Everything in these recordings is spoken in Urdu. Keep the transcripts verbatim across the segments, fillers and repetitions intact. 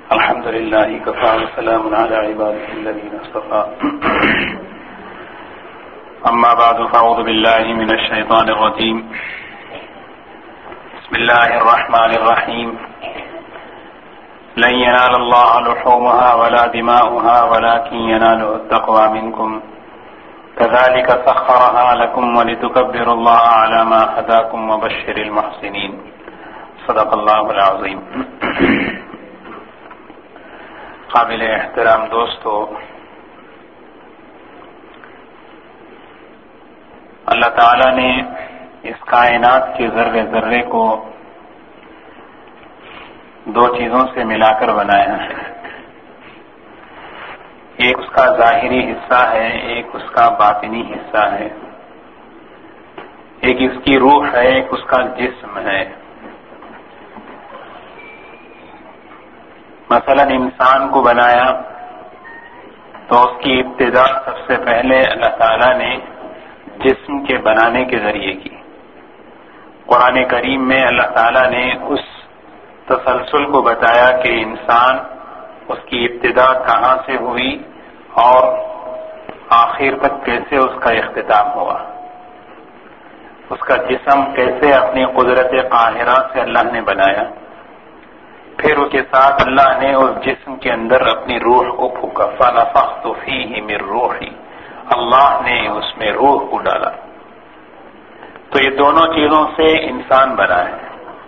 الحمد لله كفى وسلام على عباده الذين اصطفى أما بعد فأعوذ بالله من الشيطان الرجيم بسم الله الرحمن الرحيم لن ينال الله لحومها ولا دماؤها ولكن يناله التقوى منكم كذلك سخرها لكم ولتكبروا الله على ما هداكم وبشر المحسنين صدق الله العظيم. قابل احترام دوستو، اللہ تعالی نے اس کائنات کے ذرے ذرے کو دو چیزوں سے ملا کر بنایا ہے. ایک اس کا ظاہری حصہ ہے، ایک اس کا باطنی حصہ ہے. ایک اس کی روح ہے، ایک اس کا جسم ہے. مثلا انسان کو بنایا تو اس کی ابتدا سب سے پہلے اللہ تعالیٰ نے جسم کے بنانے کے ذریعے کی. قرآن کریم میں اللہ تعالیٰ نے اس تسلسل کو بتایا کہ انسان اس کی ابتدا کہاں سے ہوئی اور آخر تک کیسے اس کا اختتام ہوا. اس کا جسم کیسے اپنی قدرت قاہرہ سے اللہ نے بنایا، پھر اس کے ساتھ اللہ نے اس جسم کے اندر اپنی روح کو پھونکا. فَنَفَخْتُ فِيهِ مِن رُوحِي، اللہ نے اس میں روح کو ڈالا. تو یہ دونوں چیزوں سے انسان بنا ہے.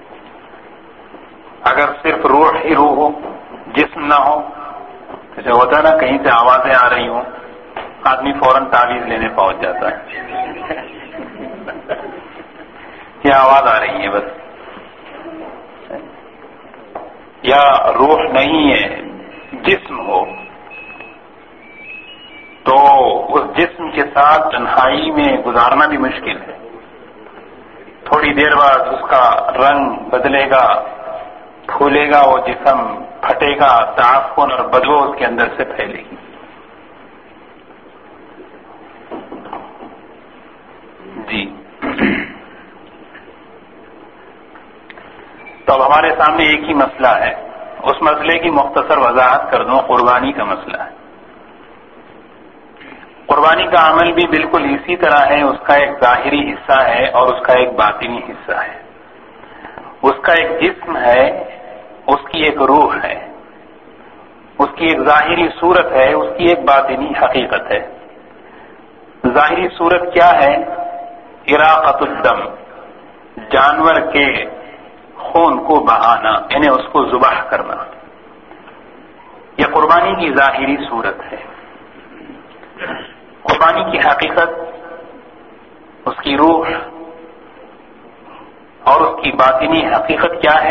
اگر صرف روح ہی روح ہو، جسم نہ ہو، جیسے ہوتا نا کہیں سے آوازیں آ رہی ہوں، آدمی فوراً تعویذ لینے پہنچ جاتا ہے. یہ آواز آ رہی ہے بس. یا روح نہیں ہے، جسم ہو، تو اس جسم کے ساتھ تنہائی میں گزارنا بھی مشکل ہے. تھوڑی دیر بعد اس کا رنگ بدلے گا، پھولے گا وہ جسم، پھٹے گا، تعفن اور بدبو اس کے اندر سے پھیلے گی. جی تو اب ہمارے سامنے ایک ہی مسئلہ ہے. اس مسئلے کی مختصر وضاحت کر دوں. قربانی کا مسئلہ ہے. قربانی کا عمل بھی بالکل اسی طرح ہے. اس کا ایک ظاہری حصہ ہے اور اس کا ایک باطنی حصہ ہے. اس کا ایک جسم ہے، اس کی ایک روح ہے، اس کی ایک ظاہری صورت ہے، اس کی ایک باطنی حقیقت ہے. ظاہری صورت کیا ہے؟ اراقۃ الدم، جانور کے خون کو بہانا، یعنی اس کو ذبح کرنا. یہ قربانی کی ظاہری صورت ہے. قربانی کی حقیقت، اس کی روح اور اس کی باطنی حقیقت کیا ہے؟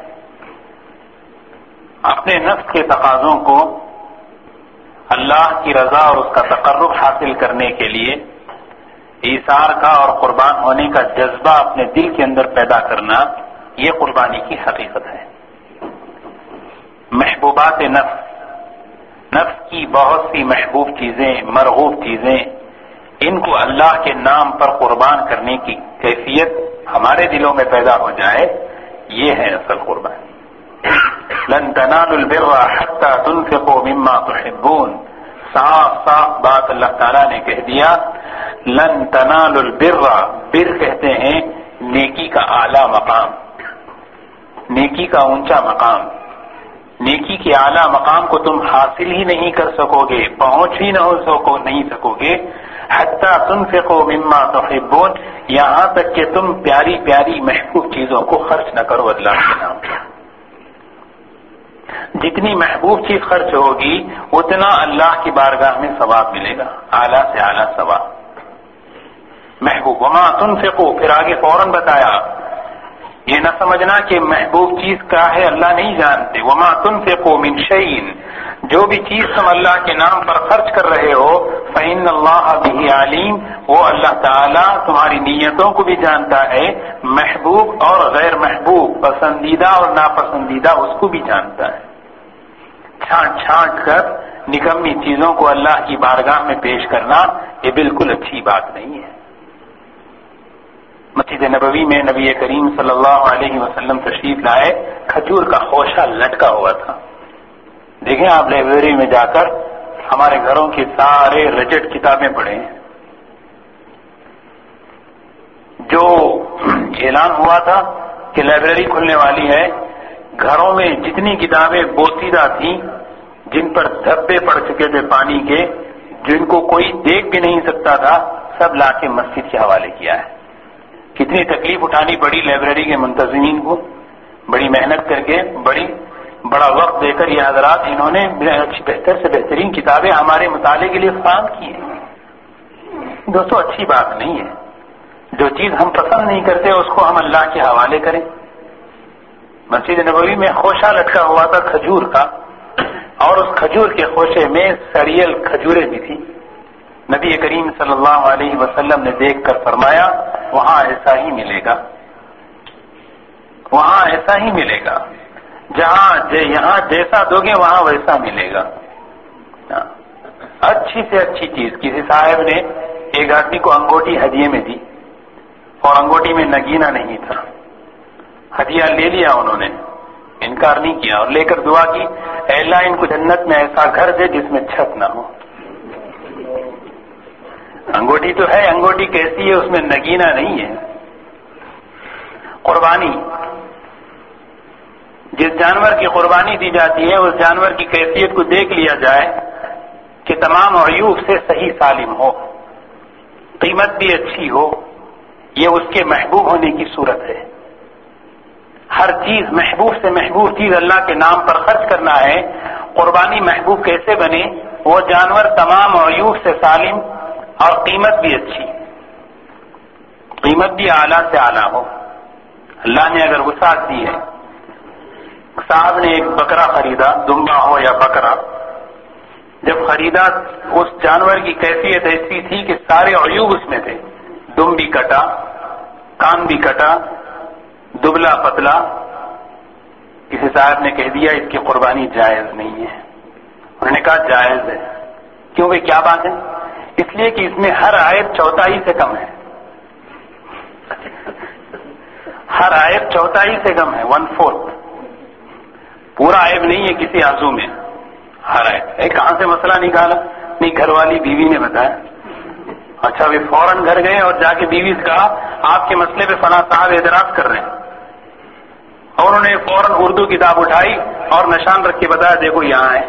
اپنے نفس کے تقاضوں کو اللہ کی رضا اور اس کا تقرب حاصل کرنے کے لیے ایثار کا اور قربان ہونے کا جذبہ اپنے دل کے اندر پیدا کرنا، یہ قربانی کی حقیقت ہے. محبوبات نفس، نفس کی بہت سی محبوب چیزیں، مرغوب چیزیں، ان کو اللہ کے نام پر قربان کرنے کی کیفیت ہمارے دلوں میں پیدا ہو جائے، یہ ہے اصل قربانی. لن تنالوا البر حتى تنفقوا مما تحبون، صاف صاف بات اللہ تعالیٰ نے کہہ دیا. لن تنالوا البر، بر کہتے ہیں نیکی کا اعلیٰ مقام، نیکی کا اونچا مقام. نیکی کے اعلیٰ مقام کو تم حاصل ہی نہیں کر سکو گے، پہنچ ہی نہ ہو سکو نہیں سکو گے حتی تنفقوا مما تحبون، یہاں تک کہ تم پیاری پیاری محبوب چیزوں کو خرچ نہ کرو اللہ کے نام پر. جتنی محبوب چیز خرچ ہوگی اتنا اللہ کی بارگاہ میں ثواب ملے گا، اعلیٰ سے اعلیٰ ثواب. محبوب وما تنفقوا، پھر آگے فوراً بتایا. یہ نہ سمجھنا کہ محبوب چیز کیا ہے اللہ نہیں جانتے. وما تنفقوا من شيء، جو بھی چیز تم اللہ کے نام پر خرچ کر رہے ہو فإن اللہ به علیم، وہ اللہ تعالیٰ تمہاری نیتوں کو بھی جانتا ہے. محبوب اور غیر محبوب، پسندیدہ اور ناپسندیدہ، اس کو بھی جانتا ہے. چھانٹ چھانٹ کر نکمی چیزوں کو اللہ کی بارگاہ میں پیش کرنا یہ بالکل اچھی بات نہیں ہے. مسجد نبوی میں نبی کریم صلی اللہ علیہ وسلم تشریف لائے، کھجور کا خوشہ لٹکا ہوا تھا. دیکھیں آپ لائبریری میں جا کر ہمارے گھروں کی سارے رجٹ کتابیں پڑھیں. جو اعلان ہوا تھا کہ لائبریری کھلنے والی ہے، گھروں میں جتنی کتابیں بوسیدہ تھیں، جن پر دھبے پڑ چکے تھے پانی کے، جن کو کوئی دیکھ بھی نہیں سکتا تھا، سب لا کے مسجد کے حوالے کیا ہے. کتنی تکلیف اٹھانی پڑی لائبریری کے منتظمین کو، بڑی محنت کر کے، بڑی بڑا وقت دے کر یہ حضرات انہوں نے بہتر سے بہترین کتابیں ہمارے مطالعے کے لیے فراہم کی ہیں. دوستو اچھی بات نہیں ہے. جو چیز ہم پسند نہیں کرتے اس کو ہم اللہ کے حوالے کریں. مسجد نبوی میں خوشہ لٹکا ہوا تھا کھجور کا، اور اس کھجور کے خوشے میں سریل کھجوریں بھی تھی. نبی کریم صلی اللہ علیہ وسلم نے دیکھ کر فرمایا وہاں ایسا ہی ملے گا، وہاں ایسا ہی ملے گا، جہاں یہاں جیسا دو گے وہاں ویسا ملے گا. اچھی سے اچھی چیز. کسی صاحب نے ایک آدمی کو انگوٹھی ہدیے میں دی، اور انگوٹھی میں نگینہ نہیں تھا. ہدیہ لے لیا انہوں نے، انکار نہیں کیا، اور لے کر دعا کی اے اللہ ان کو جنت میں ایسا گھر دے جس میں چھت نہ ہو. انگوٹھی تو ہے، انگوٹھی کیسی ہے، اس میں نگینہ نہیں ہے. قربانی، جس جانور کی قربانی دی جاتی ہے اس جانور کی کیفیت کو دیکھ لیا جائے کہ تمام عیوب سے صحیح سالم ہو، قیمت بھی اچھی ہو، یہ اس کے محبوب ہونے کی صورت ہے. ہر چیز محبوب سے محبوب چیز اللہ کے نام پر خرچ کرنا ہے. قربانی محبوب کیسے بنے؟ وہ جانور تمام عیوب سے سالم اور قیمت بھی اچھی، قیمت بھی اعلیٰ سے اعلیٰ ہو. اللہ نے اگر وسعت دی ہے، صاحب نے ایک بکرا خریدا، دمبا ہو یا بکرا، جب خریدا اس جانور کی کیفیت ایسی تھی کہ سارے عیوب اس میں تھے. دم بھی کٹا، کان بھی کٹا، دبلا پتلا. کسی صاحب نے کہہ دیا اس کی قربانی جائز نہیں ہے. انہوں نے کہا جائز ہے. کیوں بھائی کیا بات ہے؟ اس لیے کہ اس میں ہر آیت چوتھائی سے کم ہے. ہر آیت چوتھائی سے کم ہے، ون فورتھ. پورا عیب نہیں ہے کسی آزو میں، ہر آیت. اے کہاں سے مسئلہ نکالا؟ نہیں، گھر والی بیوی نے بتایا. اچھا وہ فوراً گھر گئے اور جا کے بیوی سے کہا آپ کے مسئلے پہ فلاں صاحب اعتراض کر رہے ہیں. اور انہوں نے فوراً اردو کتاب اٹھائی اور نشان رکھ کے بتایا دیکھو یہاں ہے.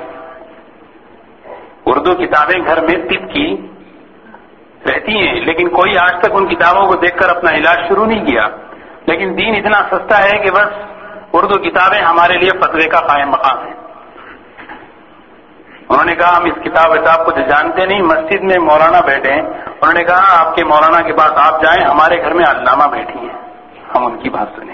اردو کتابیں گھر میں طب کی رہتی ہیں، لیکن کوئی آج تک ان کتابوں کو دیکھ کر اپنا علاج شروع نہیں کیا. لیکن دین اتنا سستا ہے کہ بس اردو کتابیں ہمارے لیے فتوے کا قائم مقام ہے. انہوں نے کہا ہم اس کتاب وتاب کو جانتے نہیں، مسجد میں مولانا بیٹھے ہیں. انہوں نے کہا آپ کے مولانا کے پاس آپ جائیں، ہمارے گھر میں علامہ بیٹھی ہیں، ہم ان کی بات سنیں.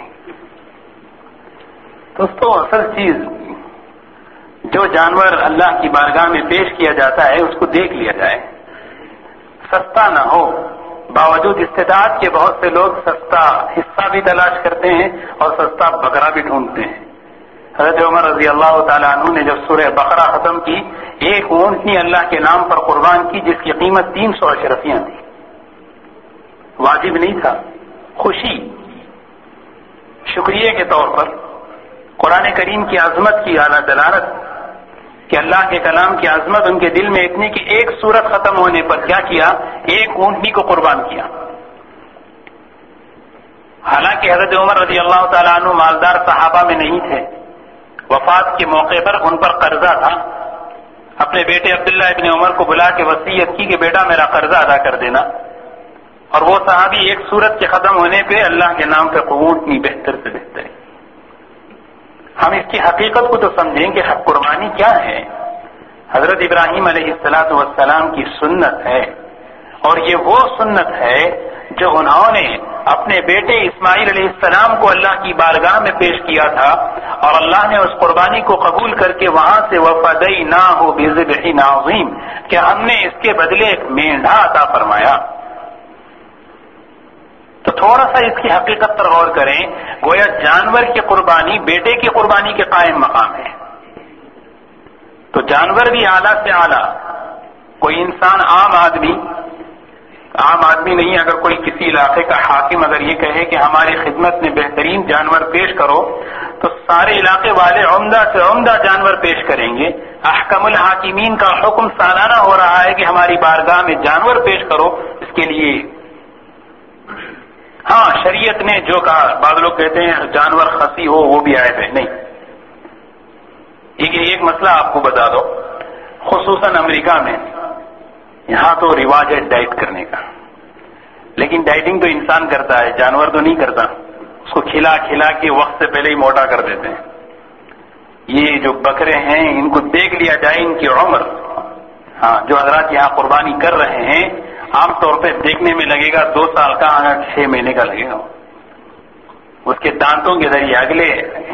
دوستو اصل چیز جو جانور اللہ کی بارگاہ میں پیش کیا جاتا ہے اس کو دیکھ لیا جائے. سستا نہ ہو. باوجود استطاعت کے بہت سے لوگ سستا حصہ بھی تلاش کرتے ہیں اور سستا بکرا بھی ڈھونڈتے ہیں. حضرت عمر رضی اللہ تعالیٰ عنہ نے جب سورہ بقرہ ختم کی، ایک اونٹنی اللہ کے نام پر قربان کی جس کی قیمت تین سو اشرفیاں تھی. واجب نہیں تھا، خوشی، شکریہ کے طور پر. قرآن کریم کی عظمت کی اعلیٰ دلالت کہ اللہ کے کلام کی عظمت ان کے دل میں اتنی کہ ایک سورت ختم ہونے پر کیا کیا؟ ایک اونٹنی کو قربان کیا. حالانکہ حضرت عمر رضی اللہ تعالیٰ عنہ مالدار صحابہ میں نہیں تھے. وفات کے موقع پر ان پر قرضہ تھا. اپنے بیٹے عبداللہ ابن عمر کو بلا کے وصیت کی کہ بیٹا میرا قرضہ ادا کر دینا. اور وہ صحابی ایک سورت کے ختم ہونے پہ اللہ کے نام پہ اونٹنی بہتر سے بہتر. ہم اس کی حقیقت کو تو سمجھیں کہ حق قربانی کیا ہے. حضرت ابراہیم علیہ الصلاۃ والسلام کی سنت ہے، اور یہ وہ سنت ہے جو انہوں نے اپنے بیٹے اسماعیل علیہ السلام کو اللہ کی بارگاہ میں پیش کیا تھا، اور اللہ نے اس قربانی کو قبول کر کے وہاں سے وفدیناہ بذبح عظیم کہ ہم نے اس کے بدلے ایک مینڈھا عطا فرمایا. تو تھوڑا سا اس کی حقیقت پر غور کریں. گویا جانور کی قربانی بیٹے کی قربانی کے قائم مقام ہے. تو جانور بھی اعلیٰ سے اعلیٰ. کوئی انسان عام آدمی عام آدمی نہیں، اگر کوئی کسی علاقے کا حاکم اگر یہ کہے کہ ہماری خدمت میں بہترین جانور پیش کرو تو سارے علاقے والے عمدہ سے عمدہ جانور پیش کریں گے۔ احکم الحاکمین کا حکم سالانہ ہو رہا ہے کہ ہماری بارگاہ میں جانور پیش کرو، اس کے لیے ہاں شریعت نے جو کہا، بعض لوگ کہتے ہیں جانور خصی ہو وہ بھی عیب ہے، نہیں۔ ایک ایک مسئلہ آپ کو بتا دو، خصوصاً امریکہ میں یہاں تو رواج ہے ڈائٹ کرنے کا، لیکن ڈائٹنگ تو انسان کرتا ہے، جانور تو نہیں کرتا، اس کو کھلا کھلا کے وقت سے پہلے ہی موٹا کر دیتے ہیں۔ یہ جو بکرے ہیں ان کو دیکھ لیا جائے ان کی عمر، ہاں جو حضرات یہاں قربانی کر رہے ہیں عام طور پہ دیکھنے میں لگے گا دو سال کا، آگا چھ مہینے کا لگے گا۔ اس کے دانتوں کے ذریعے اگلے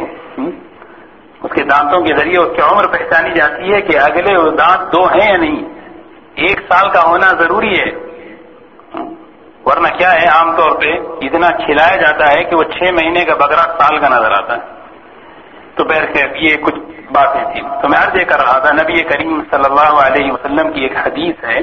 اس کے دانتوں کے ذریعے اس کی عمر پہچانی جاتی ہے کہ اگلے دانت دو ہیں یا نہیں، ایک سال کا ہونا ضروری ہے، ورنہ کیا ہے عام طور پہ اتنا کھلایا جاتا ہے کہ وہ چھ مہینے کا بکرا سال کا نظر آتا ہے۔ تو بہرکیف یہ کچھ باتیں تھیں، تو میں عرض یہ کر رہا تھا نبی کریم صلی اللہ علیہ وسلم کی ایک حدیث ہے،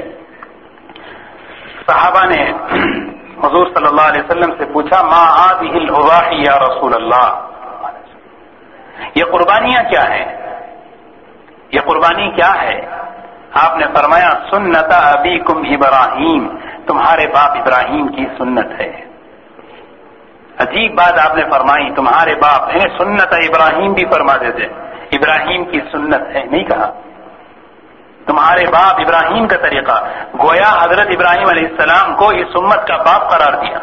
صحابہ نے حضور صلی اللہ علیہ وسلم سے پوچھا ما هذه الاضاحی یا رسول اللہ، یہ قربانیاں کیا ہیں، یہ قربانی کیا ہے؟ آپ نے فرمایا سنت ابیکم ابراہیم، تمہارے باپ ابراہیم کی سنت ہے۔ عجیب بات آپ نے فرمائی، تمہارے باپ ہیں، سنت ابراہیم بھی فرما دیتے، ابراہیم کی سنت ہے نہیں کہا، تمہارے باپ ابراہیم کا طریقہ، گویا حضرت ابراہیم علیہ السلام کو اس امت کا باپ قرار دیا،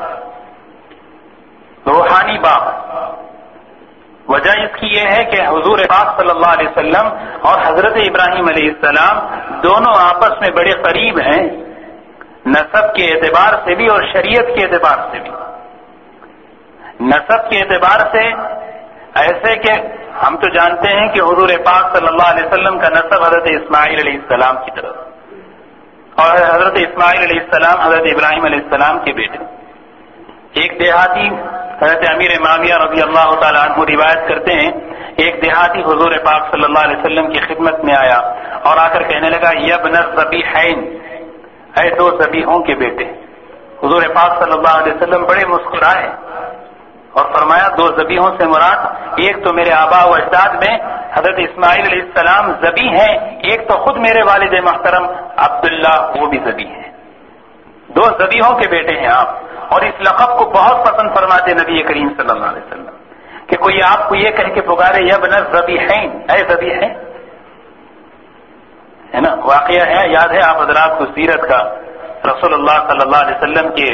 روحانی باپ۔ وجہ اس کی یہ ہے کہ حضور پاک صلی اللہ علیہ وسلم اور حضرت ابراہیم علیہ السلام دونوں آپس میں بڑے قریب ہیں، نسب کے اعتبار سے بھی اور شریعت کے اعتبار سے بھی۔ نسب کے اعتبار سے ایسے کہ ہم تو جانتے ہیں کہ حضور پاک صلی اللہ علیہ وسلم کا نسب حضرت اسماعیل علیہ السلام کی طرف، اور حضرت اسماعیل علیہ السلام حضرت ابراہیم علیہ السلام کے بیٹے۔ ایک دیہاتی حضرت امیر معاویہ رضی اللہ تعالیٰ عنہ روایت کرتے ہیں، ایک دیہاتی حضور پاک صلی اللہ علیہ وسلم کی خدمت میں آیا اور آ کر کہنے لگا یا ابن الذبیحین، اے دو ذبیحوں کے بیٹے۔ حضور پاک صلی اللہ علیہ وسلم بڑے مسکرائے اور فرمایا دو ذبیحوں سے مراد ایک تو میرے آبا و اجداد میں حضرت اسماعیل علیہ السلام ذبیح ہیں، ایک تو خود میرے والد محترم عبداللہ وہ بھی ذبیح ہیں، دو ذبیحوں کے بیٹے ہیں آپ۔ اور اس لقب کو بہت پسند فرماتے نبی کریم صلی اللہ علیہ وسلم کہ کوئی آپ کو یہ کہہ کے پکارے یا ابن الذبیحین، اے ذبیحین، ہے نا۔ واقعہ ہے، یاد ہے آپ حضرات کو سیرت کا، رسول اللہ صلی اللہ علیہ وسلم کے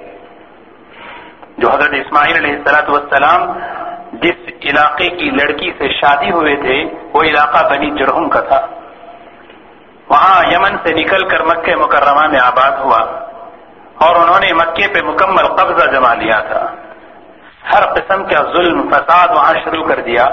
جو حضرت اسماعیل علیہ الصلوۃ والسلام جس علاقے کی لڑکی سے شادی ہوئے تھے وہ علاقہ بنی جرہم کا تھا، وہاں یمن سے نکل کر مکہ مکرمہ میں آباد ہوا اور انہوں نے مکے پہ مکمل قبضہ جما لیا تھا، ہر قسم کا ظلم فساد وہاں شروع کر دیا،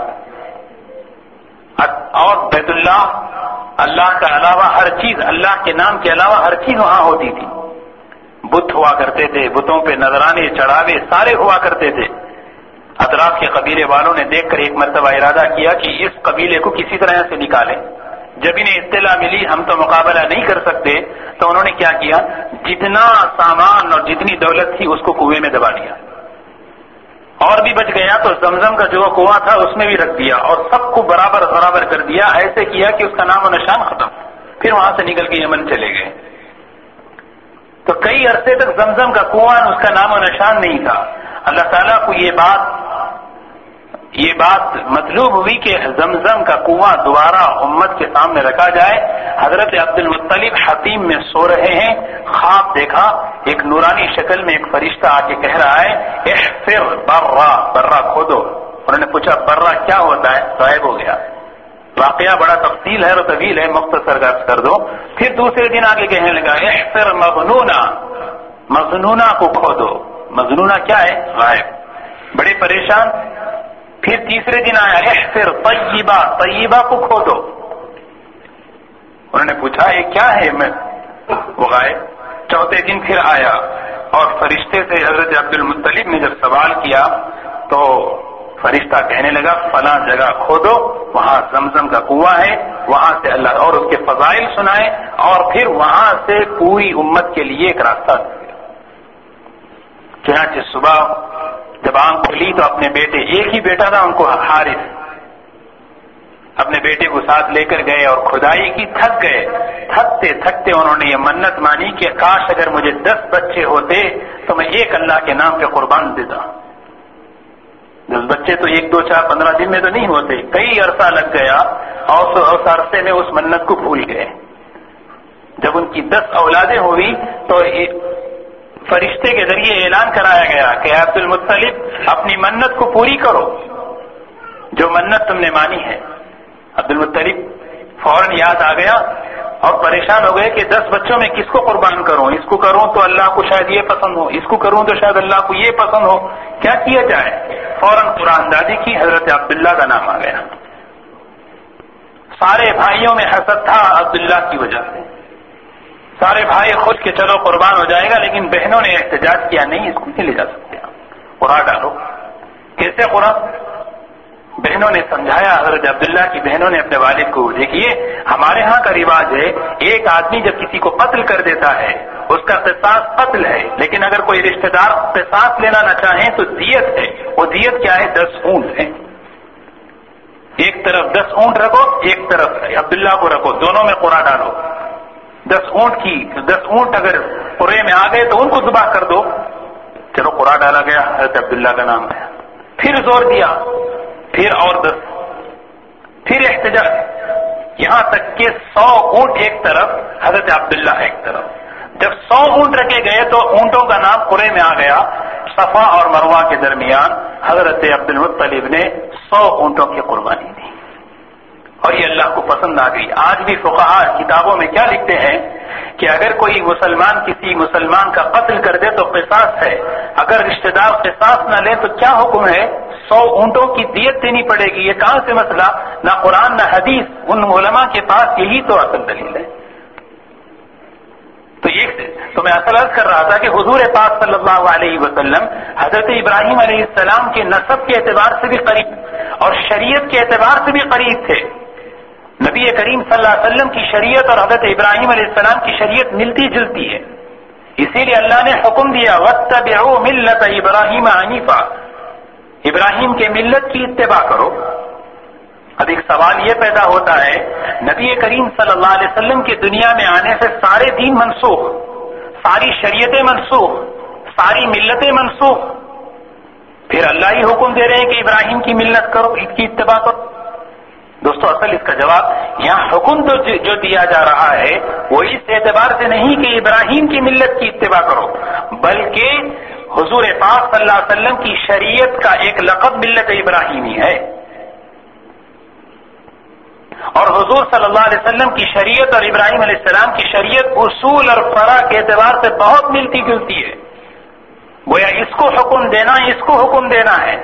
اور بیت اللہ اللہ کا علاوہ ہر چیز، اللہ کے نام کے علاوہ ہر چیز وہاں ہوتی تھی، بت ہوا کرتے تھے، بتوں پہ نذرانے چڑھاوے سارے ہوا کرتے تھے۔ اطراف کے قبیلے والوں نے دیکھ کر ایک مرتبہ ارادہ کیا کہ اس قبیلے کو کسی طرح سے نکالیں۔ جب انہیں اطلاع ملی ہم تو مقابلہ نہیں کر سکتے تو انہوں نے کیا کیا، جتنا سامان اور جتنی دولت تھی اس کو کنویں میں دبا دیا، اور بھی بچ گیا تو زمزم کا جو کنواں تھا اس میں بھی رکھ دیا اور سب کو برابر برابر کر دیا، ایسے کیا کہ اس کا نام و نشان ختم۔ پھر وہاں سے نکل کے یمن چلے گئے، تو کئی عرصے تک زمزم کا کنواں اس کا نام و نشان نہیں تھا۔ اللہ تعالیٰ کو یہ بات یہ بات مطلوب ہوئی کہ زمزم کا کنواں دوبارہ امت کے سامنے رکھا جائے۔ حضرت عبد المطلب حتیم میں سو رہے ہیں، خواب دیکھا، ایک نورانی شکل میں ایک فرشتہ آ کے کہہ رہا ہے احفر برا، برا کھودو۔ انہوں نے پوچھا برا کیا ہوتا ہے؟ غائب ہو گیا۔ واقعہ بڑا تفصیل ہے اور طویل ہے، مختصر کر دو۔ پھر دوسرے دن آگے کہنے لگا احفر مغنونا، مغنونا کو کھودو۔ مغنونا کیا ہے؟ غائب۔ بڑے پریشان۔ پھر تیسرے دن آیا احفر طیبہ، طیبہ کو کھودو۔ انہوں نے پوچھا یہ کیا ہے؟ میں وہ غائب۔ چوتھے دن پھر آیا اور فرشتے سے حضرت عبد المطلب نے جب سوال کیا تو فرشتہ کہنے لگا فلاں جگہ کھودو، وہاں زمزم کا کنواں ہے، وہاں سے اللہ اور اس کے فضائل سنائے، اور پھر وہاں سے پوری امت کے لیے ایک راستہ چنانچہ صبح جب آنکھ کھلی تو اپنے بیٹے، ایک ہی بیٹا تھا ان کو، حارث، اپنے بیٹے کو ساتھ لے کر گئے اور کھدائی کی، تھک گئے، تھکتے تھکتے انہوں نے یہ منت مانی کہ کاش اگر مجھے دس بچے ہوتے تو میں ایک اللہ کے نام پہ قربان دیتا۔ دس بچے تو ایک دو چار پندرہ دن میں تو نہیں ہوتے، کئی عرصہ لگ گیا اور اس عرصے میں اس منت کو بھول گئے۔ جب ان کی دس اولادیں ہوئی تو فرشتے کے ذریعے اعلان کرایا گیا کہ عبد المطلب اپنی منت کو پوری کرو جو منت تم نے مانی ہے۔ عبد المطلب فوراً یاد آ گیا اور پریشان ہو گئے کہ دس بچوں میں کس کو قربان کروں، اس کو کروں تو اللہ کو شاید یہ پسند ہو، اس کو کروں تو شاید اللہ کو یہ پسند ہو، کیا کیا جائے؟ فوراً قرآن دادی کی، حضرت عبداللہ کا نام آ گیا۔ سارے بھائیوں میں حسد تھا عبداللہ کی وجہ سے، سارے بھائی خود کے چلو قربان ہو جائے گا، لیکن بہنوں نے احتجاج کیا نہیں، اس کو نہیں لے جا سکتے، قرآن ڈالو۔ کیسے قرآن؟ بہنوں نے سمجھایا، حضرت عبداللہ کی بہنوں نے اپنے والد کو، دیکھیے ہمارے ہاں کا رواج ہے ایک آدمی جب کسی کو قتل کر دیتا ہے اس کا قصاص قتل ہے، لیکن اگر کوئی رشتہ دار قصاص لینا نہ چاہیں تو دیت ہے، وہ دیت کیا ہے؟ دس اونٹ ہے، ایک طرف دس اونٹ رکھو، ایک طرف عبداللہ کو رکھو، دونوں میں قرآن ڈالو۔ دس اونٹ کی دس اونٹ اگر قرے میں آ گئے تو ان کو ذبح کر دو، چلو قرآن ڈالا گیا، حضرت عبداللہ کا نام ہے۔ پھر زور دیا، پھر اور دس، پھر احتجاج، یہاں تک کہ سو اونٹ ایک طرف، حضرت عبداللہ ایک طرف۔ جب سو اونٹ رکھے گئے تو اونٹوں کا نام قرے میں آ گیا، صفا اور مروہ کے درمیان حضرت عبد المطلب نے سو اونٹوں کی قربانی دی اور یہ اللہ کو پسند آ گئی۔ آج بھی فقہاء کتابوں میں کیا لکھتے ہیں کہ اگر کوئی مسلمان کسی مسلمان کا قتل کر دے تو قصاص ہے، اگر رشتہ دار قصاص نہ لے تو کیا حکم ہے؟ سو اونٹوں کی دیت دینی پڑے گی۔ یہ کہاں سے مسئلہ؟ نہ قرآن نہ حدیث، ان علماء کے پاس یہی تو اصل دلیل ہے۔ تو یہ تو میں اصل عرض کر رہا تھا کہ حضور پاک صلی اللہ علیہ وسلم حضرت ابراہیم علیہ السلام کے نسب کے اعتبار سے بھی قریب اور شریعت کے اعتبار سے بھی قریب تھے۔ نبی کریم صلی اللہ علیہ وسلم کی شریعت اور حضرت ابراہیم علیہ السلام کی شریعت ملتی جلتی ہے، اسی لیے اللہ نے حکم دیا واتبعوا ملت ابراہیم حنیفا، ابراہیم کے ملت کی اتباع کرو۔ اب ایک سوال یہ پیدا ہوتا ہے، نبی کریم صلی اللہ علیہ وسلم کے دنیا میں آنے سے سارے دین منسوخ، ساری شریعتیں منسوخ، ساری ملتیں منسوخ، پھر اللہ ہی حکم دے رہے ہیں کہ ابراہیم کی ملت کرو، اس کی اتباع کرو۔ دوستو اصل اس کا جواب یہاں حکم تو جو دیا جا رہا ہے وہ اس اعتبار سے نہیں کہ ابراہیم کی ملت کی اتباع کرو، بلکہ حضور پاک صلی اللہ علیہ وسلم کی شریعت کا ایک لقب ملت ابراہیمی ہے، اور حضور صلی اللہ علیہ وسلم کی شریعت اور ابراہیم علیہ السلام کی شریعت اصول اور فرع کے اعتبار سے بہت ملتی جلتی ہے، گویا اس کو حکم دینا اس کو حکم دینا ہے۔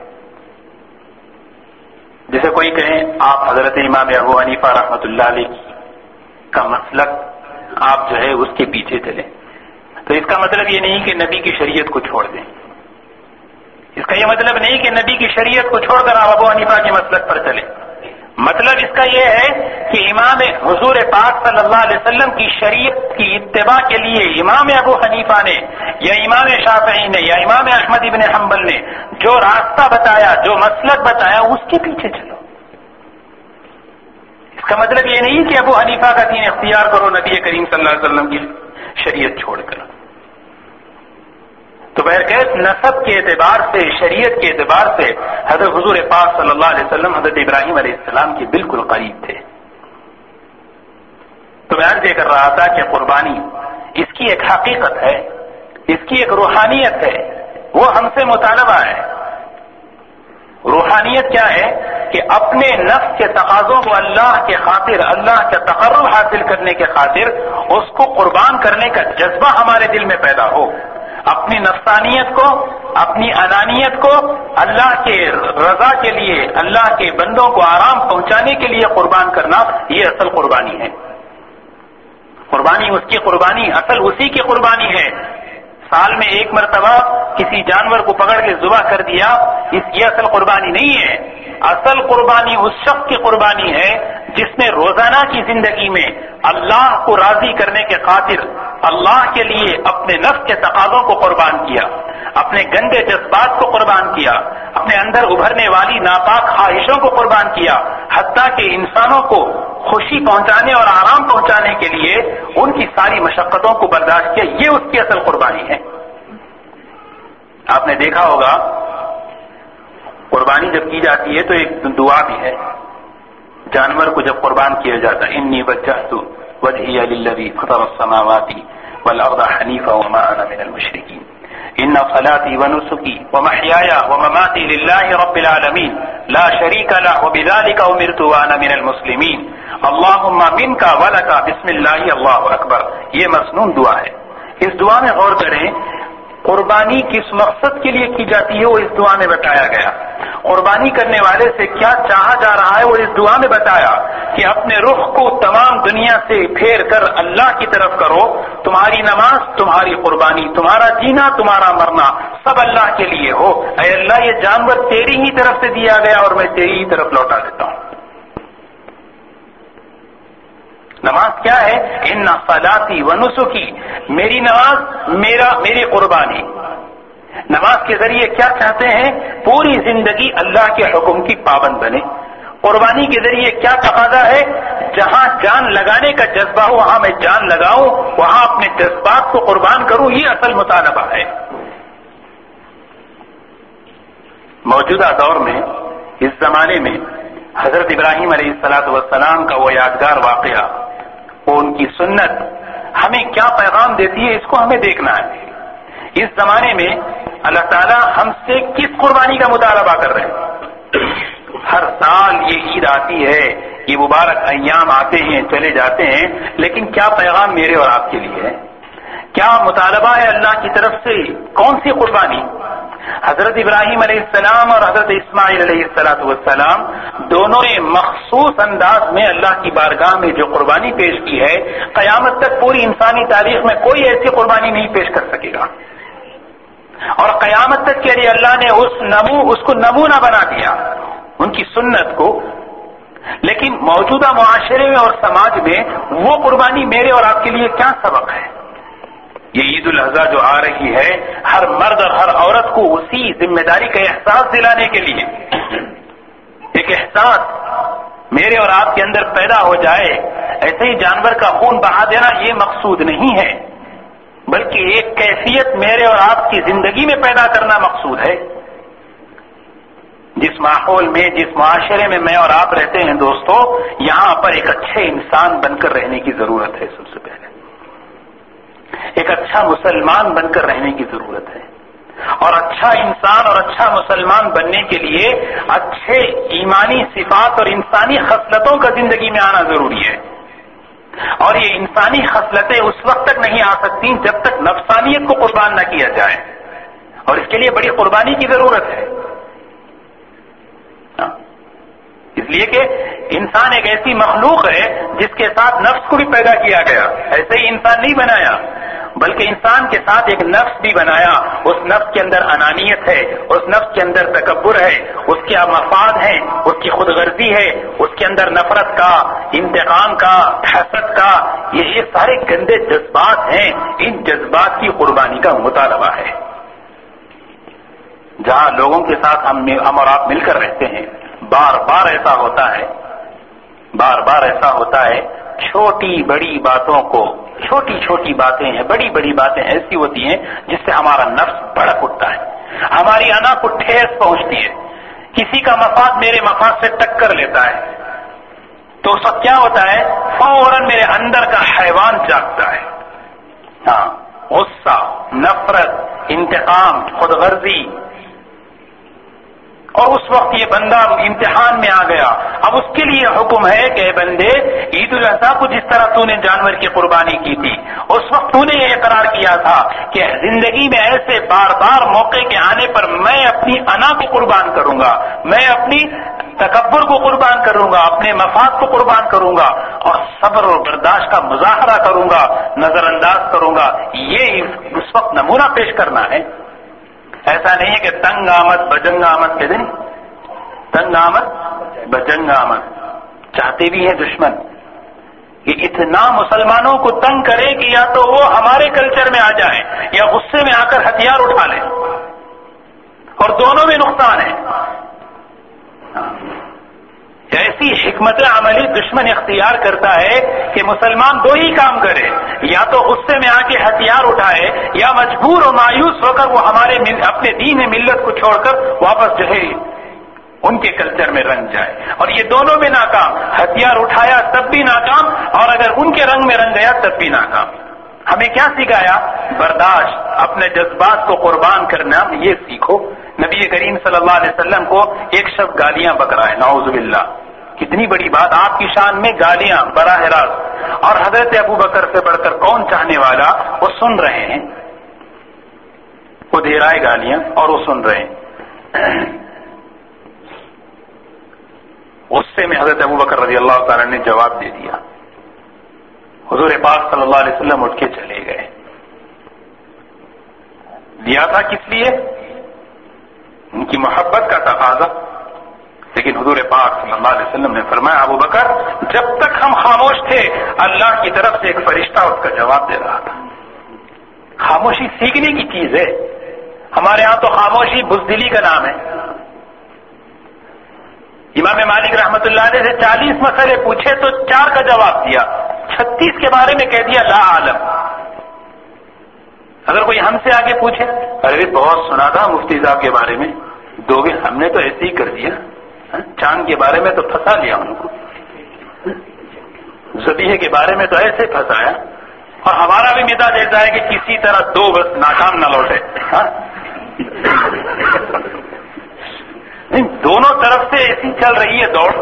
جیسے کوئی کہیں آپ حضرت امام ابو حنیفہ رحمۃ اللہ علیہ کا مسلک آپ جو ہے اس کے پیچھے چلیں، تو اس کا مطلب یہ نہیں کہ نبی کی شریعت کو چھوڑ دیں، اس کا یہ مطلب نہیں کہ نبی کی شریعت کو چھوڑ کر آپ ابو حنیفہ کے مسلک پر چلیں، مطلب اس کا یہ ہے کہ امام حضور پاک صلی اللہ علیہ وسلم کی شریعت کی اتباع کے لیے امام ابو حنیفہ نے یا امام شافعی نے یا امام احمد ابن حنبل نے جو راستہ بتایا، جو مسلک بتایا، اس کے پیچھے چلو۔ اس کا مطلب یہ نہیں کہ ابو حنیفہ کا دین اختیار کرو نبی کریم صلی اللہ علیہ وسلم کی شریعت چھوڑ کر۔ تو بہرکیف نسب کے اعتبار سے، شریعت کے اعتبار سے حضرت حضور پاک صلی اللہ علیہ وسلم حضرت ابراہیم علیہ السلام کے بالکل قریب تھے۔ تو میں عرض یہ کر رہا تھا کہ قربانی اس کی ایک حقیقت ہے، اس کی ایک روحانیت ہے، وہ ہم سے مطالبہ ہے۔ روحانیت کیا ہے؟ کہ اپنے نفس کے تقاضوں کو اللہ کے خاطر، اللہ کا تقرب حاصل کرنے کے خاطر اس کو قربان کرنے کا جذبہ ہمارے دل میں پیدا ہو، اپنی نفسانیت کو، اپنی انانیت کو اللہ کے رضا کے لیے، اللہ کے بندوں کو آرام پہنچانے کے لیے قربان کرنا، یہ اصل قربانی ہے۔ قربانی اس کی قربانی اصل اسی کی قربانی ہے۔ سال میں ایک مرتبہ کسی جانور کو پکڑ کے ذبح کر دیا، اس یہ اصل قربانی نہیں ہے۔ اصل قربانی اس شخص کی قربانی ہے جس نے روزانہ کی زندگی میں اللہ کو راضی کرنے کے خاطر اللہ کے لیے اپنے نفس کے تقاضوں کو قربان کیا، اپنے گندے جذبات کو قربان کیا، اپنے اندر ابھرنے والی ناپاک خواہشوں کو قربان کیا، حتیٰ کہ انسانوں کو خوشی پہنچانے اور آرام پہنچانے کے لیے ان کی ساری مشقتوں کو برداشت کیا. یہ اس کی اصل قربانی ہے. آپ نے دیکھا ہوگا قربانی جب کی جاتی ہے تو ایک دعا بھی ہے. جانور کو جب قربان کیا جاتا ہے، انی وجہت وجہی للذی فطر السماوات والارض حنیفا وما انا من المشرکین ان صلاتی ونسکی ومحیایا ومماتی للہ رب العالمین لا شریک لہ وبذلک امرت وانا من المسلمین اللہم منک ولک بسم اللہ اللہ اکبر. یہ مسنون دعا ہے. اس دعا میں غور کریں، قربانی کس مقصد کے لیے کی جاتی ہے وہ اس دعا میں بتایا گیا. قربانی کرنے والے سے کیا چاہا جا رہا ہے وہ اس دعا میں بتایا کہ اپنے رخ کو تمام دنیا سے پھیر کر اللہ کی طرف کرو. تمہاری نماز، تمہاری قربانی، تمہارا جینا، تمہارا مرنا سب اللہ کے لیے ہو. اے اللہ، یہ جانور تیری ہی طرف سے دیا گیا اور میں تیری ہی طرف لوٹا دیتا ہوں. نماز کیا ہے؟ ان صلاتی و نسکی، میری نماز، میرا میری قربانی. نماز کے ذریعے کیا چاہتے ہیں؟ پوری زندگی اللہ کے حکم کی پابند بنے. قربانی کے ذریعے کیا تقاضا ہے؟ جہاں جان لگانے کا جذبہ ہو وہاں میں جان لگاؤں، وہاں اپنے جذبات کو قربان کروں. یہ اصل مطالبہ ہے. موجودہ دور میں، اس زمانے میں، حضرت ابراہیم علیہ الصلاۃ والسلام کا وہ یادگار واقعہ، وہ ان کی سنت ہمیں کیا پیغام دیتی ہے، اس کو ہمیں دیکھنا ہے. اس زمانے میں اللہ تعالیٰ ہم سے کس قربانی کا مطالبہ کر رہے ہیں؟ ہر سال یہ عید آتی ہے، یہ مبارک ایام آتے ہیں چلے جاتے ہیں، لیکن کیا پیغام میرے اور آپ کے لیے ہے؟ کیا مطالبہ ہے اللہ کی طرف سے؟ کون سی قربانی؟ حضرت ابراہیم علیہ السلام اور حضرت اسماعیل علیہ السلام والسلام دونوں نے مخصوص انداز میں اللہ کی بارگاہ میں جو قربانی پیش کی ہے، قیامت تک پوری انسانی تاریخ میں کوئی ایسی قربانی نہیں پیش کر سکے گا. اور قیامت تک کے لیے اللہ نے اس نمو اس کو نمونہ بنا دیا، ان کی سنت کو. لیکن موجودہ معاشرے میں اور سماج میں وہ قربانی میرے اور آپ کے لیے کیا سبق ہے؟ یہ عید الاضحیٰ جو آ رہی ہے، ہر مرد اور ہر عورت کو اسی ذمہ داری کا احساس دلانے کے لیے، ایک احساس میرے اور آپ کے اندر پیدا ہو جائے. ایسے ہی جانور کا خون بہا دینا یہ مقصود نہیں ہے، بلکہ ایک کیفیت میرے اور آپ کی زندگی میں پیدا کرنا مقصود ہے. جس ماحول میں، جس معاشرے میں میں اور آپ رہتے ہیں دوستو، یہاں پر ایک اچھے انسان بن کر رہنے کی ضرورت ہے. سب سے پہلے ایک اچھا مسلمان بن کر رہنے کی ضرورت ہے. اور اچھا انسان اور اچھا مسلمان بننے کے لیے اچھے ایمانی صفات اور انسانی خصلتوں کا زندگی میں آنا ضروری ہے. اور یہ انسانی خصلتیں اس وقت تک نہیں آ سکتی جب تک نفسانیت کو قربان نہ کیا جائے، اور اس کے لیے بڑی قربانی کی ضرورت ہے. اس لیے کہ انسان ایک ایسی مخلوق ہے جس کے ساتھ نفس کو بھی پیدا کیا گیا. ایسے ہی انسان نہیں بنایا، بلکہ انسان کے ساتھ ایک نفس بھی بنایا. اس نفس کے اندر انانیت ہے، اس نفس کے اندر تکبر ہے، اس کے مفاد ہیں، اس کی خود غرضی ہے، اس کے اندر نفرت کا، انتقام کا، حسد کا، یہ یہ سارے گندے جذبات ہیں. ان جذبات کی قربانی کا مطالبہ ہے. جہاں لوگوں کے ساتھ ہم ہم اور آپ مل کر رہتے ہیں، بار بار ایسا ہوتا ہے بار بار ایسا ہوتا ہے چھوٹی بڑی باتوں کو، چھوٹی چھوٹی باتیں ہیں، بڑی بڑی باتیں ایسی ہوتی ہیں جس سے ہمارا نفس بھڑک اٹھتا ہے، ہماری انا کو ٹھیس پہنچتی ہے. کسی کا مفاد میرے مفاد سے ٹکر لیتا ہے تو اس وقت کیا ہوتا ہے؟ فوراً میرے اندر کا حیوان جاگتا ہے. ہاں، غصہ، نفرت، انتقام، خود غرضی. اور اس وقت یہ بندہ امتحان میں آ گیا. اب اس کے لیے حکم ہے کہ اے بندے، عید الاضحیٰ کو جس طرح تو نے جانور کی قربانی کی تھی، اس وقت تو نے یہ اقرار کیا تھا کہ زندگی میں ایسے بار بار موقع کے آنے پر میں اپنی انا کو قربان کروں گا، میں اپنی تکبر کو قربان کروں گا، اپنے مفاد کو قربان کروں گا، اور صبر اور برداشت کا مظاہرہ کروں گا، نظر انداز کروں گا. یہ اس وقت نمونہ پیش کرنا ہے. ایسا نہیں ہے کہ تنگ آمد بجنگ آمد کہتے نہیں، تنگ آمد بجنگ آمد. چاہتے بھی ہیں دشمن کہ اتنا مسلمانوں کو تنگ کرے کہ یا تو وہ ہمارے کلچر میں آ جائیں یا غصے میں آ کر ہتھیار اٹھا لیں. اور دونوں میں نقصان ہے. ایسی حکمت عملی دشمن اختیار کرتا ہے کہ مسلمان دو ہی کام کرے، یا تو غصے میں آ کے ہتھیار اٹھائے، یا مجبور و مایوس ہو کر وہ ہمارے اپنے دین ملت کو چھوڑ کر واپس جو ہے ان کے کلچر میں رنگ جائے. اور یہ دونوں میں ناکام، ہتھیار اٹھایا تب بھی ناکام، اور اگر ان کے رنگ میں رنگ گیا تب بھی ناکام. ہمیں کیا سکھایا؟ برداشت، اپنے جذبات کو قربان کرنا. یہ سیکھو. نبی کریم صلی اللہ علیہ وسلم کو ایک شخص گالیاں بک رہا ہے، نعوذ باللہ. کتنی بڑی بات، آپ کی شان میں گالیاں براہ راست. اور حضرت ابو بکر سے بڑھ کر کون چاہنے والا؟ وہ سن رہے ہیں، وہ دے رہا ہے گالیاں اور وہ سن رہے ہیں. غصے میں حضرت ابو بکر رضی اللہ تعالیٰ نے جواب دے دیا. حضور پاک صلی اللہ علیہ وسلم اٹھ کے چلے گئے. دیا تھا کس لیے؟ ان کی محبت کا تقاضا. لیکن حضور پاک صلی اللہ علیہ وسلم نے فرمایا ابو بکر جب تک ہم خاموش تھے اللہ کی طرف سے ایک فرشتہ اس کا جواب دے رہا تھا. خاموشی سیکھنے کی چیز ہے. ہمارے ہاں تو خاموشی بزدلی کا نام ہے. امام مالک رحمت اللہ علیہ سے چالیس مسئلے پوچھے تو چار کا جواب دیا، چھتیس کے بارے میں کہہ دیا لا عالم. اگر کوئی ہم سے آگے پوچھے ارے بہت سنا تھا مفتی صاحب کے بارے میں، دو گے ہم نے تو ایسے ہی کر دیا، چاند کے بارے میں تو پھنسا لیا ان کو، ذبیحے کے بارے میں تو ایسے پھنسایا. اور ہمارا بھی مزاج ایسا ہے کہ کسی طرح دو بس ناکام نہ لوٹے. دونوں طرف سے ایسی چل رہی ہے دوڑ.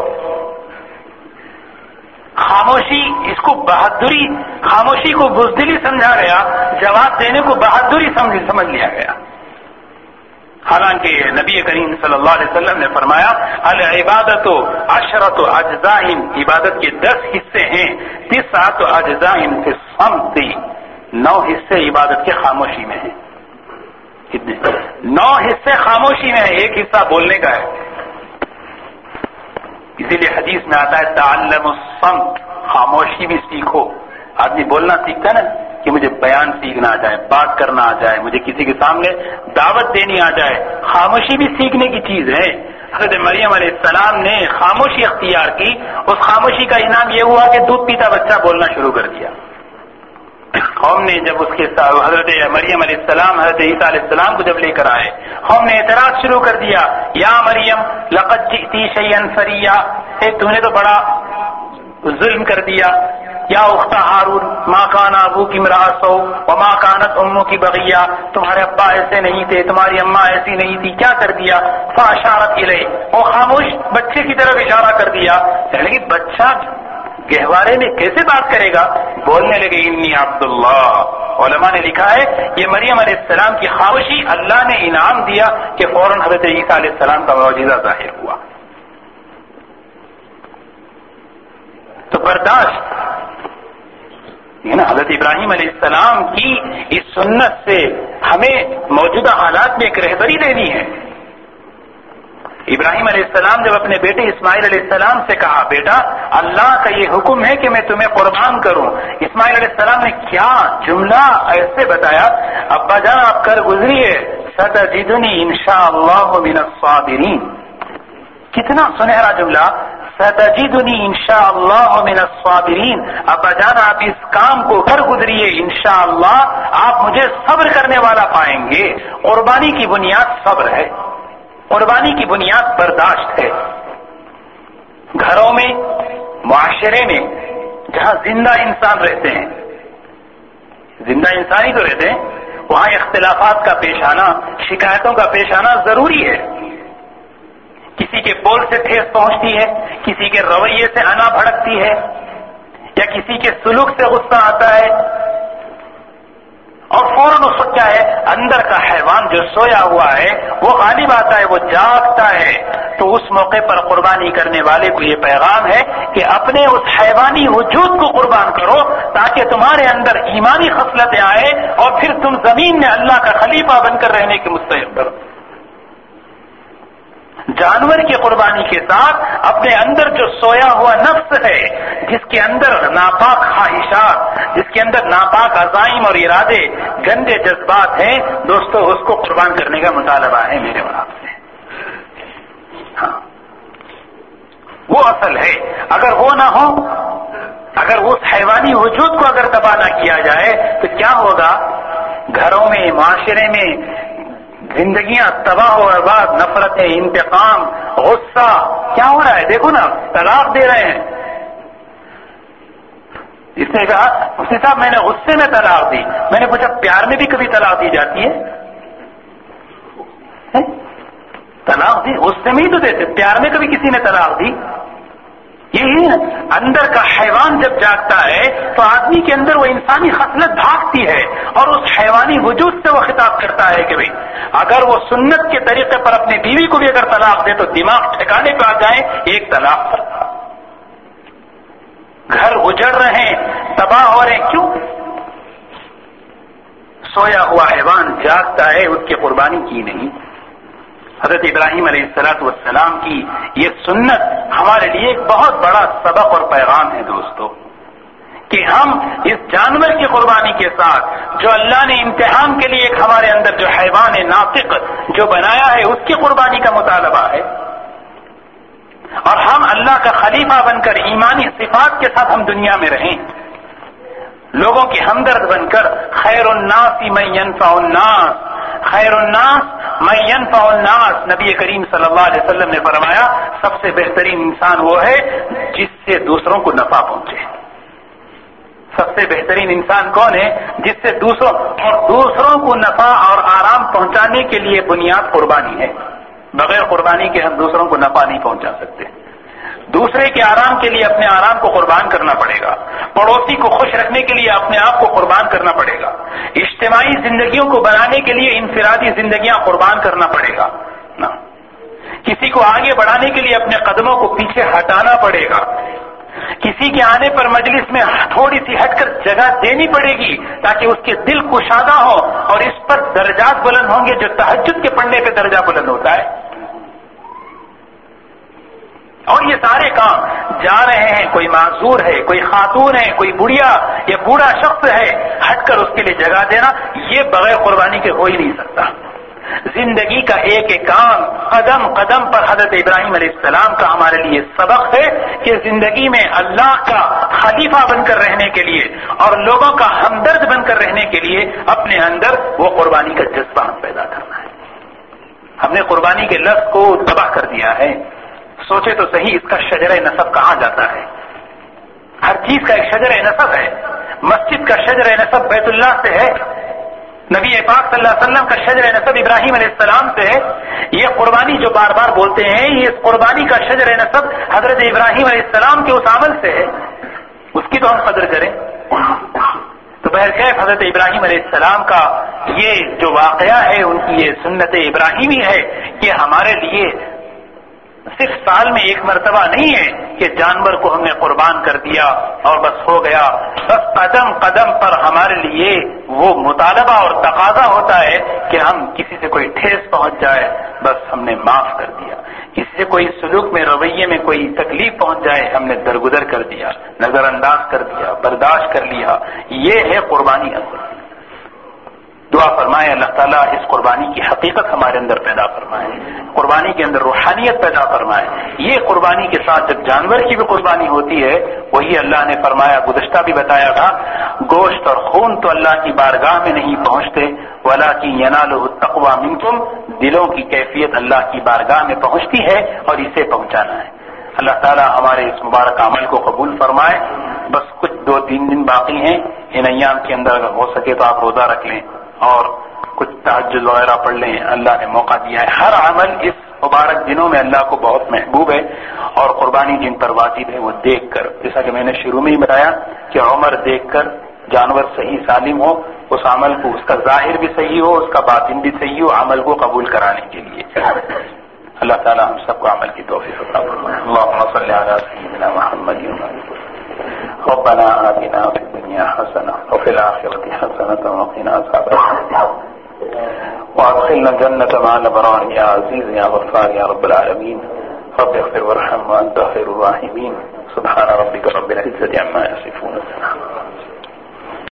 خاموشی اس کو بہادری، خاموشی کو بزدلی سمجھا گیا، جواب دینے کو بہادری سمجھ سمجھ لیا گیا. حالانکہ نبی کریم صلی اللہ علیہ وسلم نے فرمایا العبادت عشرۃ اجزاء، عبادت کے دس حصے ہیں، تسعۃ اجزاء فی الصمت، نو حصے عبادت کے خاموشی میں ہیں. کتنے؟ نو حصے خاموشی میں ہیں، ایک حصہ بولنے کا ہے. اسی لیے حدیث میں آتا ہے تعلم الصمت، خاموشی بھی سیکھو. آدمی بولنا سیکھتا نا کہ مجھے بیان سیکھنا آ جائے، بات کرنا آ جائے، مجھے کسی کے سامنے دعوت دینی آ جائے. خاموشی بھی سیکھنے کی چیز ہے. حضرت مریم علیہ السلام نے خاموشی اختیار کی، اس خاموشی کا انعام یہ ہوا کہ دودھ پیتا بچہ بولنا شروع کر دیا. قوم نے جب اس کے ساتھ حضرت مریم علیہ السلام حضرت عیسیٰ علیہ السلام کو جب لے کر آئے، قوم نے اعتراض شروع کر دیا یا مریم لقد جئتی شیئا فریا، اے تو نے تو بڑا ظلم کر دیا. یا اخت ہارون ما کان ابوک امرأ سوء وما کانت امک بغیا، تمہارے ابا ایسے نہیں تھے، تمہاری اماں ایسی نہیں تھی، کیا کر دیا؟ فاشارت الیہ، وہ خاموش بچے کی طرف اشارہ کر دیا. لیکن بچہ گہوارے میں کیسے بات کرے گا؟ بولنے لگے انی عبداللہ. علماء نے لکھا ہے یہ مریم علیہ السلام کی خاموشی اللہ نے انعام دیا کہ فوراً حضرت عیسیٰ علیہ السلام کا معجزہ ظاہر ہوا. تو برداشت یہ نا حضرت ابراہیم علیہ السلام کی اس سنت سے ہمیں موجودہ حالات میں ایک رہبری لینی ہے. ابراہیم علیہ السلام جب اپنے بیٹے اسماعیل علیہ السلام سے کہا بیٹا اللہ کا یہ حکم ہے کہ میں تمہیں قربان کروں، اسماعیل علیہ السلام نے کیا جملہ ایسے بتایا، ابا جان آپ کر گزریے ستجدنی انشاءاللہ من الصابرین. کتنا سنہرا جملہ، ستجدنی انشاءاللہ من الصابرین. ابا جان آپ اس کام کو کر گزریے، انشاءاللہ آپ مجھے صبر کرنے والا پائیں گے. قربانی کی بنیاد صبر ہے، قربانی کی بنیاد برداشت ہے. گھروں میں، معاشرے میں جہاں زندہ انسان رہتے ہیں، زندہ انسان ہی تو رہتے ہیں، وہاں اختلافات کا پیش آنا، شکایتوں کا پیش آنا ضروری ہے. کسی کے بول سے ٹھیس پہنچتی ہے، کسی کے رویے سے انا بھڑکتی ہے، یا کسی کے سلوک سے غصہ آتا ہے، اور فوراً اس وقت کیا ہے اندر کا حیوان جو سویا ہوا ہے وہ غالب آتا ہے، وہ جاگتا ہے. تو اس موقع پر قربانی کرنے والے کو یہ پیغام ہے کہ اپنے اس حیوانی وجود کو قربان کرو تاکہ تمہارے اندر ایمانی خصلتیں آئے اور پھر تم زمین میں اللہ کا خلیفہ بن کر رہنے کے مستحق کرو. جانور کی قربانی کے ساتھ اپنے اندر جو سویا ہوا نفس ہے، جس کے اندر ناپاک خواہشات، جس کے اندر ناپاک عزائم اور ارادے، گندے جذبات ہیں، دوستو اس کو قربان کرنے کا مطالبہ ہے میرے اور آپ سے۔ ہاں وہ اصل ہے۔ اگر وہ نہ ہو، اگر اس حیوانی وجود کو اگر تباہ نہ کیا جائے تو کیا ہوگا؟ گھروں میں، معاشرے میں زندگیاں تباہ و برباد، نفرتیں، انتقام، غصہ، کیا ہو رہا ہے؟ دیکھو نا، طلاق دے رہے ہیں۔ اس نے کہا مفتی صاحب میں نے غصے میں طلاق دی۔ میں نے پوچھا پیار میں بھی کبھی طلاق دی جاتی ہے؟ طلاق دی غصے میں ہی تو دیتے، پیار میں کبھی کسی نے طلاق دی؟ یہی اندر کا حیوان جب جاگتا ہے تو آدمی کے اندر وہ انسانی خصلت بھاگتی ہے اور اس حیوانی وجود سے وہ خطاب کرتا ہے کہ بھئی اگر وہ سنت کے طریقے پر اپنی بیوی کو بھی اگر طلاق دے تو دماغ ٹھکانے پہ آ جائے، ایک طلاق پر گھر اجڑ رہے ہیں، تباہ ہو رہے ہیں۔ کیوں؟ سویا ہوا حیوان جاگتا ہے، اس کی قربانی کی نہیں۔ حضرت ابراہیم علیہ الصلوۃ والسلام کی یہ سنت ہمارے لیے ایک بہت بڑا سبق اور پیغام ہے دوستو، کہ ہم اس جانور کی قربانی کے ساتھ جو اللہ نے امتحان کے لیے ایک ہمارے اندر جو حیوان ناطق جو بنایا ہے اس کی قربانی کا مطالبہ ہے، اور ہم اللہ کا خلیفہ بن کر ایمانی صفات کے ساتھ ہم دنیا میں رہیں، لوگوں کی ہمدرد بن کر۔ خیر الناس من ينفع الناس، خیر الناس من ينفع الناس، نبی کریم صلی اللہ علیہ وسلم نے فرمایا سب سے بہترین انسان وہ ہے جس سے دوسروں کو نفع پہنچے۔ سب سے بہترین انسان کون ہے؟ جس سے دوسروں اور دوسروں کو نفع اور آرام پہنچانے کے لیے بنیاد قربانی ہے۔ بغیر قربانی کے ہم دوسروں کو نفع نہیں پہنچا سکتے۔ دوسرے کے آرام کے لیے اپنے آرام کو قربان کرنا پڑے گا، پڑوسی کو خوش رکھنے کے لیے اپنے آپ کو قربان کرنا پڑے گا، اجتماعی زندگیوں کو بنانے کے لیے انفرادی زندگیاں قربان کرنا پڑے گا نا، کسی کو آگے بڑھانے کے لیے اپنے قدموں کو پیچھے ہٹانا پڑے گا، کسی کے آنے پر مجلس میں تھوڑی سی ہٹ کر جگہ دینی پڑے گی تاکہ اس کے دل کشادہ ہو اور اس پر درجات بلند ہوں گے جو تہجد کے پڑھنے پہ درجہ بلند ہوتا ہے۔ اور یہ سارے کام جا رہے ہیں، کوئی معذور ہے، کوئی خاتون ہے، کوئی بڑھیا یا بوڑھا شخص ہے، ہٹ کر اس کے لیے جگہ دینا یہ بغیر قربانی کے ہو ہی نہیں سکتا۔ زندگی کا ایک ایک کام قدم قدم پر حضرت ابراہیم علیہ السلام کا ہمارے لیے سبق ہے کہ زندگی میں اللہ کا خلیفہ بن کر رہنے کے لیے اور لوگوں کا ہمدرد بن کر رہنے کے لیے اپنے اندر وہ قربانی کا جذبہ ہم پیدا کرنا ہے۔ ہم نے قربانی کے لفظ کو تباہ کر دیا ہے۔ سوچے تو صحیح، اس کا شجرہ نسب کہاں جاتا ہے؟ ہر چیز کا ایک شجرہ نسب ہے۔ مسجد کا شجرہ نسب بیت اللہ سے ہے، نبی پاک صلی اللہ علیہ وسلم کا شجرہ نسب ابراہیم علیہ السلام سے ہے۔ یہ قربانی جو بار بار بولتے ہیں، یہ اس قربانی کا شجرہ نسب حضرت ابراہیم علیہ السلام کے اس عمل سے ہے، اس کی تو ہم قدر کریں۔ تو بہرکیف حضرت ابراہیم علیہ السلام کا یہ جو واقعہ ہے، ان کی یہ سنت ابراہیمی ہے کہ ہمارے لیے صرف سال میں ایک مرتبہ نہیں ہے کہ جانور کو ہم نے قربان کر دیا اور بس ہو گیا، بس قدم قدم پر ہمارے لیے وہ مطالبہ اور تقاضا ہوتا ہے کہ ہم کسی سے کوئی ٹھیس پہنچ جائے بس ہم نے معاف کر دیا، کسی سے کوئی سلوک میں رویے میں کوئی تکلیف پہنچ جائے ہم نے درگزر کر دیا، نظر انداز کر دیا، برداشت کر لیا۔ یہ ہے قربانی اصل۔ دعا فرمائے اللہ تعالیٰ اس قربانی کی حقیقت ہمارے اندر پیدا فرمائے، قربانی کے اندر روحانیت پیدا فرمائے۔ یہ قربانی کے ساتھ جب جانور کی بھی قربانی ہوتی ہے، وہی اللہ نے فرمایا، گزشتہ بھی بتایا تھا، گوشت اور خون تو اللہ کی بارگاہ میں نہیں پہنچتے، وَلَٰكِن يَنَالُهُ التَّقْوَىٰ مِنكُمْ، دلوں کی کیفیت اللہ کی بارگاہ میں پہنچتی ہے اور اسے پہنچانا ہے۔ اللہ تعالیٰ ہمارے اس مبارک عمل کو قبول فرمائے۔ بس کچھ دو تین دن باقی ہیں، ان ایام کے اندر اگر ہو سکے تو آپ روزہ رکھ لیں اور کچھ تہجد وغیرہ پڑھ لیں، اللہ نے موقع دیا ہے۔ ہر عمل اس مبارک دنوں میں اللہ کو بہت محبوب ہے، اور قربانی جن پر واجب ہے وہ دیکھ کر، جیسا کہ میں نے شروع میں ہی بتایا کہ عمر دیکھ کر جانور صحیح سالم ہو، اس عمل کو اس کا ظاہر بھی صحیح ہو، اس کا باطن بھی صحیح ہو، عمل کو قبول کرانے کے لیے۔ اللہ تعالی ہم سب کو عمل کی توفیق عطا فرمائے۔ اللهم صل علی سیدنا محمد ربنا آتنا فی الدنیا حسنة وفي الآخرة حسنة وقنا عذاب النار وادخلنا وادخلنا الجنة مع الأبرار يا عزيز يا غفار يا رب العالمين. رب اغفر وارحم وأنت خير الراحمين. سبحان ربك رب العزة عما يصفون.